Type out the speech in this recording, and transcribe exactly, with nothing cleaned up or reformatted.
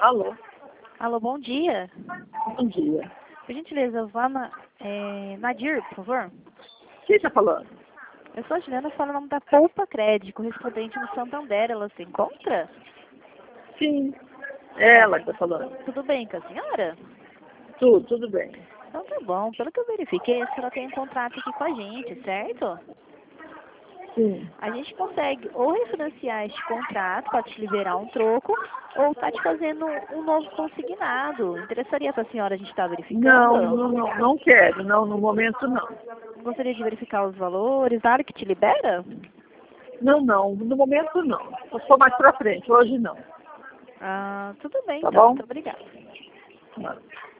Alô, Alô, bom dia. bom dia. Por gentileza, vá na, é, Nadir, por favor. Quem está falando? Eu sou a Juliana, falo o nome da Poupa Crédito, correspondente no Santander. Ela se encontra? Sim, é ela que está falando. Tudo bem com a senhora? Tudo, tudo bem. Então tá bom. Pelo que eu verifiquei, a senhora tem um contrato aqui com a gente, certo? Sim. A gente consegue ou refinanciar este contrato para te liberar um troco, ou tá te fazendo um novo consignado. Interessaria para a senhora a gente estar verificando? Não, não, não, não quero, não, no momento não. Gostaria de verificar os valores, nada que te libera? Não, não, no momento não. Só mais pra frente, hoje não. Ah, tudo bem Tá então. bom? Muito obrigada. Não.